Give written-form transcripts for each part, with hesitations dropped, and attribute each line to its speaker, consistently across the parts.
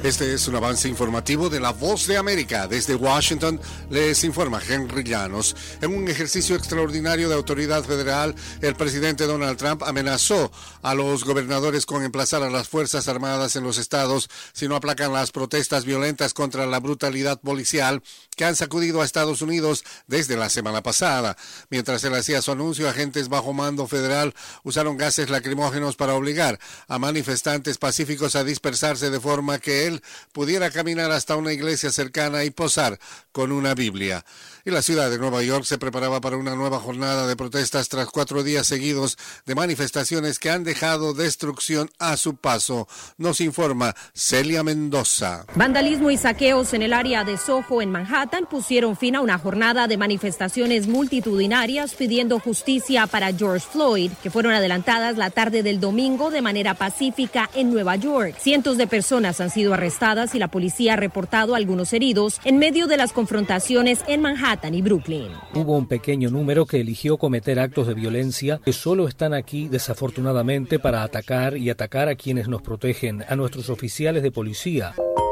Speaker 1: Este es un avance informativo de La Voz de América. Desde Washington les informa Henry Llanos. En un ejercicio extraordinario de autoridad federal, el presidente Donald Trump amenazó a los gobernadores con emplazar a las Fuerzas Armadas en los estados si no aplacan las protestas violentas contra la brutalidad policial que han sacudido a Estados Unidos desde la semana pasada. Mientras él hacía su anuncio, agentes bajo mando federal usaron gases lacrimógenos para obligar a manifestantes pacíficos a dispersarse de forma que él pudiera caminar hasta una iglesia cercana y posar con una Biblia. Y la ciudad de Nueva York se preparaba para una nueva jornada de protestas tras 4 días seguidos de manifestaciones que han dejado destrucción a su paso. Nos informa Celia Mendoza.
Speaker 2: Vandalismo y saqueos en el área de Soho, en Manhattan, pusieron fin a una jornada de manifestaciones multitudinarias pidiendo justicia para George Floyd, que fueron adelantadas la tarde del domingo de manera pacífica en Nueva York. Cientos de personas han sido arrestadas y la policía ha reportado algunos heridos en medio de las confrontaciones en Manhattan y Brooklyn.
Speaker 3: Hubo un pequeño número que eligió cometer actos de violencia que solo están aquí desafortunadamente para atacar a quienes nos protegen, a nuestros oficiales de policía.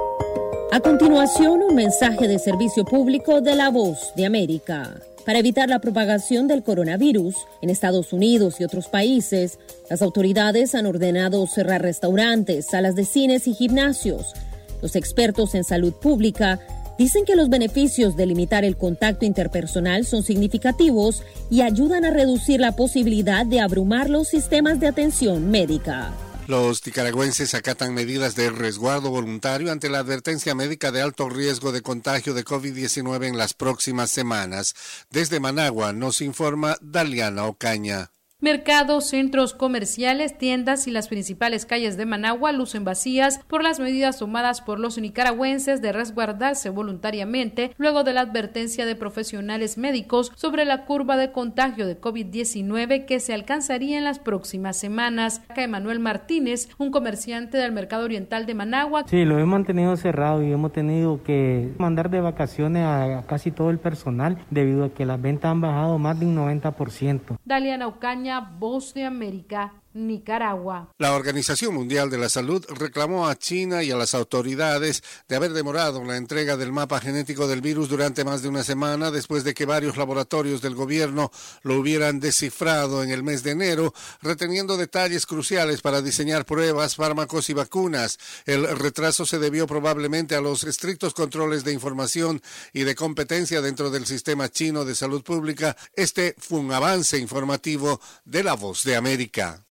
Speaker 2: A continuación, un mensaje de servicio público de La Voz de América. Para evitar la propagación del coronavirus en Estados Unidos y otros países, las autoridades han ordenado cerrar restaurantes, salas de cines y gimnasios. Los expertos en salud pública dicen que los beneficios de limitar el contacto interpersonal son significativos y ayudan a reducir la posibilidad de abrumar los sistemas de atención médica.
Speaker 1: Los nicaragüenses acatan medidas de resguardo voluntario ante la advertencia médica de alto riesgo de contagio de COVID-19 en las próximas semanas. Desde Managua nos informa Daliana Ocaña.
Speaker 4: Mercados, centros comerciales, tiendas y las principales calles de Managua lucen vacías por las medidas tomadas por los nicaragüenses de resguardarse voluntariamente luego de la advertencia de profesionales médicos sobre la curva de contagio de COVID-19 que se alcanzaría en las próximas semanas. Acá Emanuel Martínez, un comerciante del Mercado Oriental de Managua.
Speaker 5: Sí, lo hemos mantenido cerrado y hemos tenido que mandar de vacaciones a casi todo el personal debido a que las ventas han bajado más de un 90%.
Speaker 4: Daliana Ocaña, Voz de América, Nicaragua.
Speaker 1: La Organización Mundial de la Salud reclamó a China y a las autoridades de haber demorado la entrega del mapa genético del virus durante más de una semana después de que varios laboratorios del gobierno lo hubieran descifrado en el mes de enero, reteniendo detalles cruciales para diseñar pruebas, fármacos y vacunas. El retraso se debió probablemente a los estrictos controles de información y de competencia dentro del sistema chino de salud pública. Este fue un avance informativo de La Voz de América.